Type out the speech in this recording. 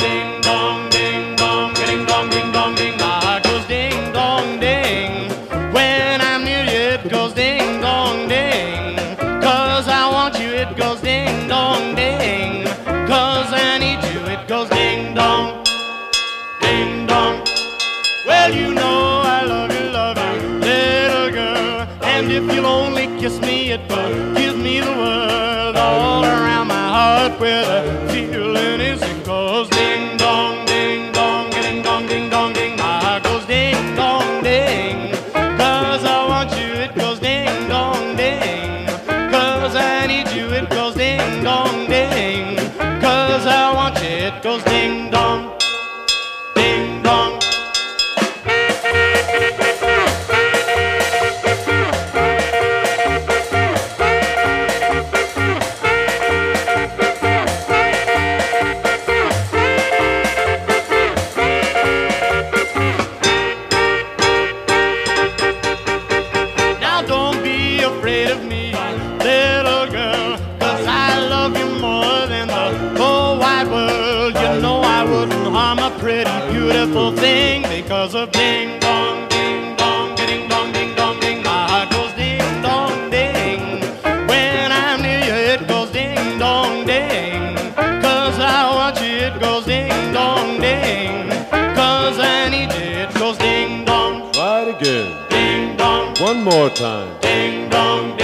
ding dong, ding dong, ding dong, ding dong, ding. My heart goes ding dong, ding. When I'm near you, it goes ding dong, ding. 'Cause I want you, it goes ding dong, ding. 'Cause I need you, it goes ding dong, ding dong. Well, you know I love you, little girl. And if you'll only kiss me, it will give me the world all around my heart where the feeling is. It goes ding dong, ding dong, ding dong, ding dong, ding. My heart goes ding dong, ding. 'Cause I want you, it goes ding dong, ding. 'Cause I need you, it goes ding dong, ding. 'Cause I want you, it goes ding dong, ding dong. Afraid of me, little girl, 'cause I love you more than the whole wide world. You know I wouldn't harm a pretty, beautiful thing because of ding dong, ding dong, ding dong, ding dong, ding. My heart goes ding dong, ding. When I'm near you, it goes ding dong, ding. 'Cause I want you, it goes ding dong, ding. 'Cause I need you, it goes ding dong. Try it again. Ding dong. One more time. Ding dong.